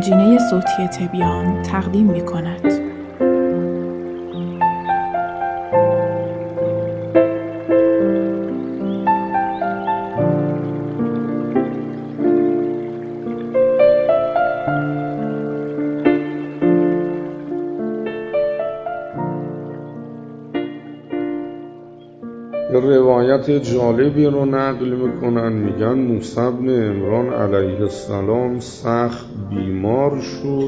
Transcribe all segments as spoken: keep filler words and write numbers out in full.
گنجینه صوتی تبیان تقدیم می کند. روایت جالبی رو نقل میکنن، میگن موسی بن عمران علیه السلام سخت بیمار شد.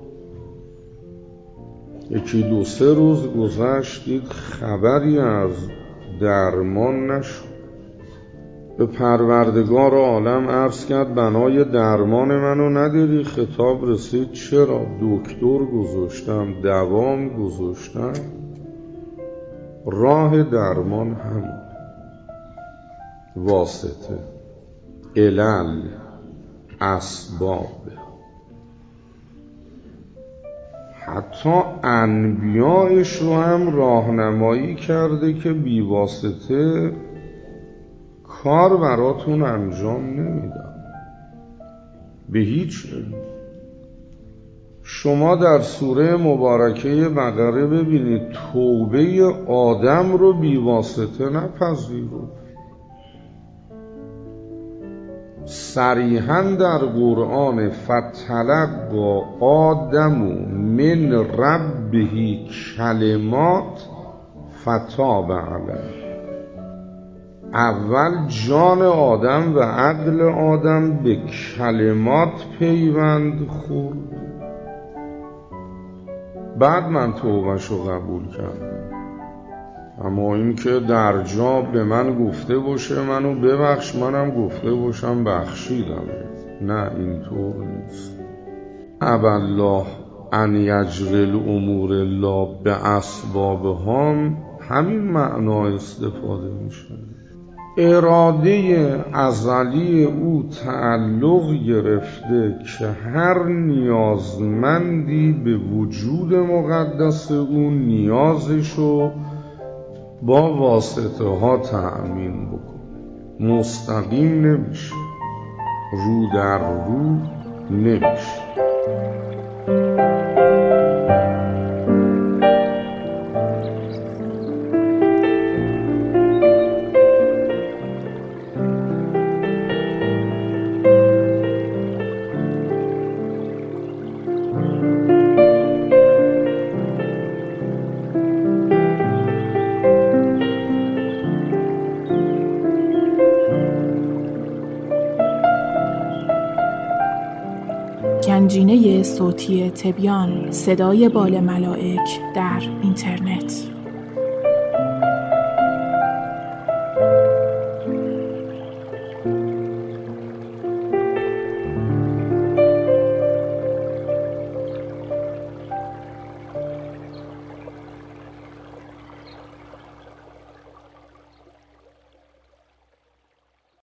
یکی دو سه روز گذشت، دید خبری از درمان نشد. به پروردگار عالم عرض کرد بنای درمان منو نداری؟ خطاب رسید چرا؟ دکتر گذاشتم، دوام گذاشتم، راه درمان همون واسطه، علل، اسباب. حتی انبیایش رو هم راهنمایی کرده که بی واسطه کار براتون انجام نمیدم به هیچ علم. شما در سوره مبارکه بقره ببینید توبه آدم رو بی واسطه نپذیرفت. صریحاً در قرآن فتلقی آدم من ربه کلمات فتاب علیه. اول جان آدم و عقل آدم به کلمات پیوند خورد، بعد من توبهش رو قبول کردم. اما این که در جا به من گفته باشه منو ببخش، منم گفته باشم بخشیدم، نه اینطور نیست. ابالله ان یجری الامور الا باسبابها، همین معنا استفاده میشه. اراده ازلی او تعلق گرفته که هر نیازمندی به وجود مقدس او نیازشو با واسطه ها تأمین بکنه. مستقیم نمیشه، رو در رو نمیشه. گنجینه صوتی تبیان، صدای بال ملائک در اینترنت.